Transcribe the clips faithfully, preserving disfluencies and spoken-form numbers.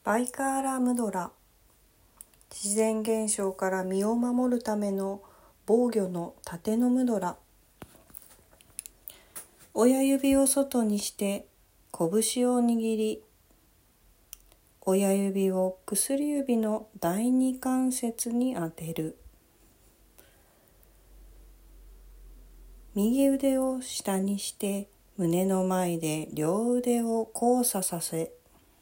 バイカーラムドラ、自然現象から身を守るための防御の盾のムドラ。親指を外にして拳を握り、親指を薬指の第二関節に当てる。右腕を下にして胸の前で両腕を交差させ、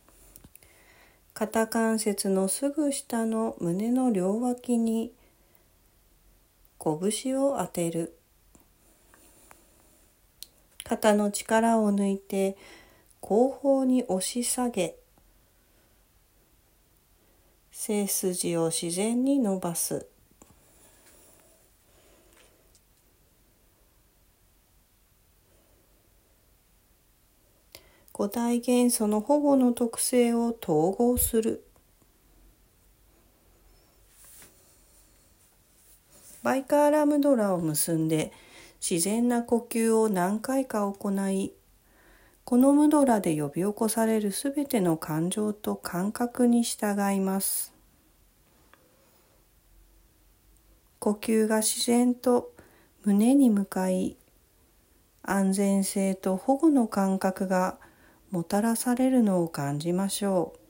肩関節のすぐ下の胸の両脇に拳を当てる。肩の力を抜いて後方に押し下げ、背筋を自然に伸ばす。五大元素の保護の特性を統合する。バイカーラムドラを結んで自然な呼吸を何回か行い、このムドラで呼び起こされるすべての感情と感覚に従います。呼吸が自然と胸に向かい、安全性と保護の感覚がもたらされるのを感じましょう。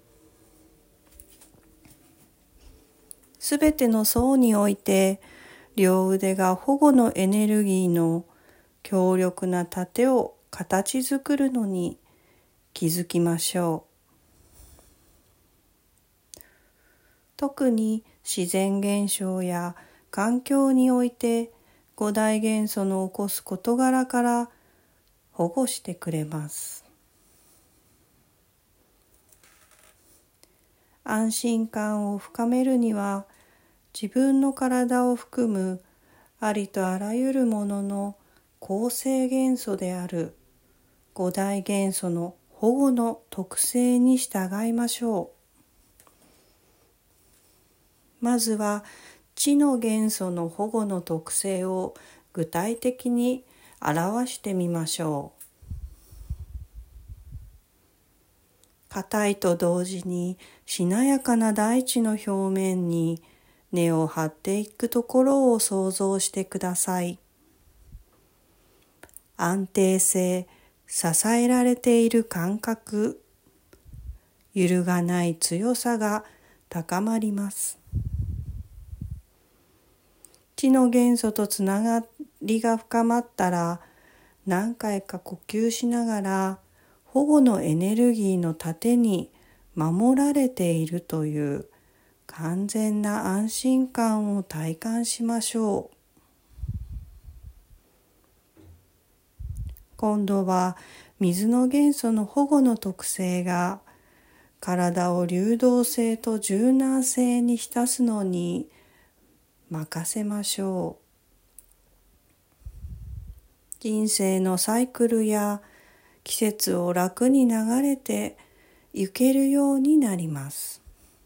すべての層において、両腕が保護のエネルギーの強力な盾を形作るのに気づきましょう。特に自然現象や環境において五大元素の起こす事柄から保護してくれます。安心感を深めるには、自分の体を含むありとあらゆるものの構成元素である五大元素の保護の特性に従いましょう。まずは地の元素の保護の特性を具体的に表してみましょう。硬いと同時にしなやかな大地の表面に根を張っていくところを想像してください。安定性、支えられている感覚、揺るがない強さが高まります。地の元素とつながりが深まったら、何回か呼吸しながら保護のエネルギーの盾に守られているという完全な安心感を体感しましょう。今度は水の元素の保護の特性が体を流動性と柔軟性に浸すのに任せましょう。人生のサイクルや季節を楽に流れて行けるようになります。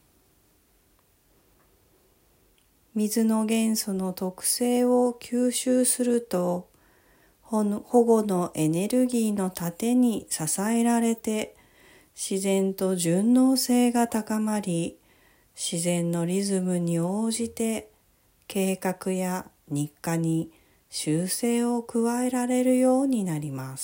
水の元素の特性を吸収すると、保護のエネルギーの盾に支えられて、自然と順応性が高まり、自然のリズムに応じて計画や日課に修正を加えられるようになります。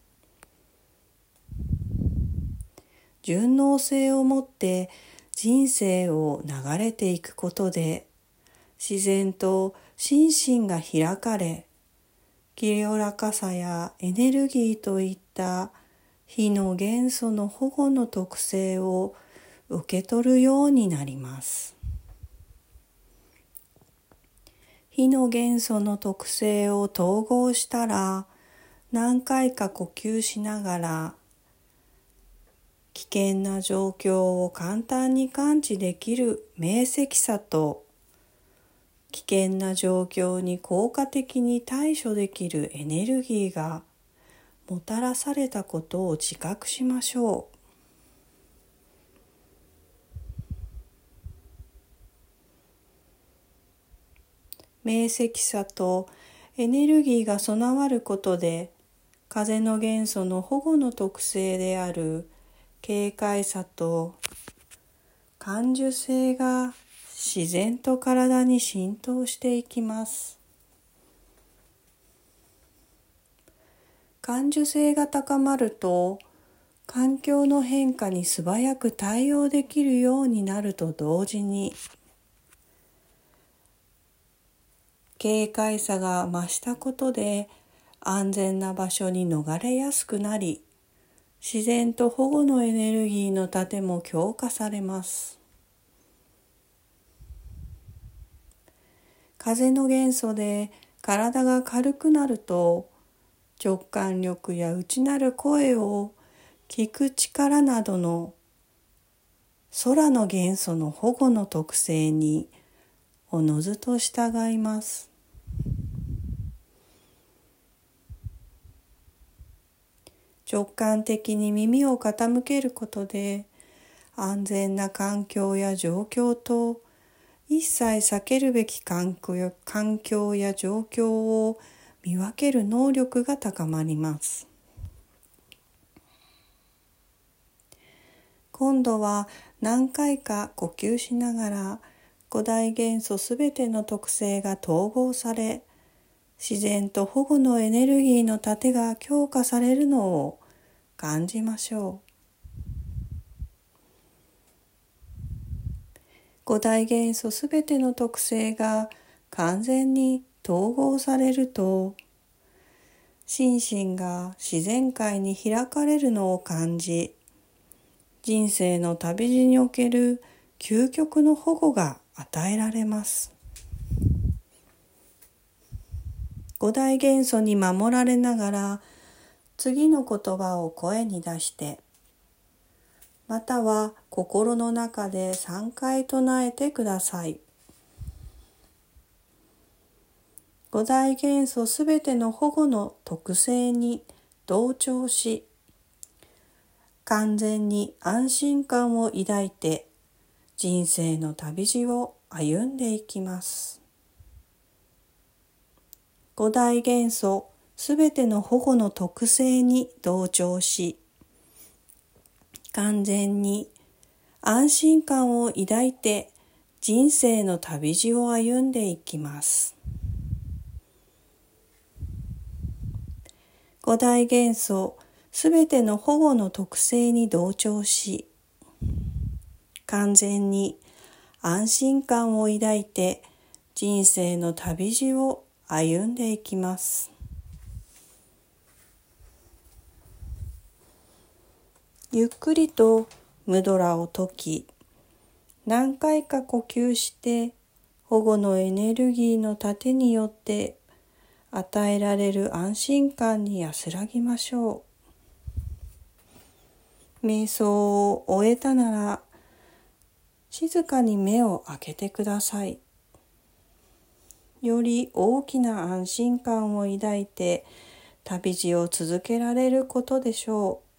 順応性を持って人生を流れていくことで、自然と心身が開かれ、清らかさやエネルギーといった火の元素の保護の特性を受け取るようになります。火の元素の特性を統合したら、何回か呼吸しながら、危険な状況を簡単に感知できる明晰さと、危険な状況に効果的に対処できるエネルギーがもたらされたことを自覚しましょう。明晰さとエネルギーが備わることで、風の元素の保護の特性である軽快さと感受性が自然と体に浸透していきます。感受性が高まると、環境の変化に素早く対応できるようになると同時に、軽快さが増したことで安全な場所に逃れやすくなり、自然と保護のエネルギーの盾も強化されます。風の元素で体が軽くなると、直感力や内なる声を聞く力などの空の元素の保護の特性におのずと従います。直感的に耳を傾けることで、安全な環境や状況と一切避けるべき環境環境や状況を見分ける能力が高まります。今度は何回か呼吸しながら五大元素すべての特性が統合され、自然と保護のエネルギーの盾が強化されるのを感じましょう。五大元素すべての特性が完全に統合されると、心身が自然界に開かれるのを感じ、人生の旅路における究極の保護が与えられます。五大元素に守られながら、次の言葉を声に出して、または心の中でさんかい唱えてください。五大元素すべての保護の特性に同調し、完全に安心感を抱いて人生の旅路を歩んでいきます。五大元素すべての保護の特性に同調し、完全に安心感を抱いて人生の旅路を歩んでいきます。五大元素すべての保護の特性に同調し、完全に安心感を抱いて人生の旅路を歩んでいきます。ゆっくりとムドラを解き、何回か呼吸して保護のエネルギーの盾によって与えられる安心感に安らぎましょう。瞑想を終えたなら、静かに目を開けてください。より大きな安心感を抱いて旅路を続けられることでしょう。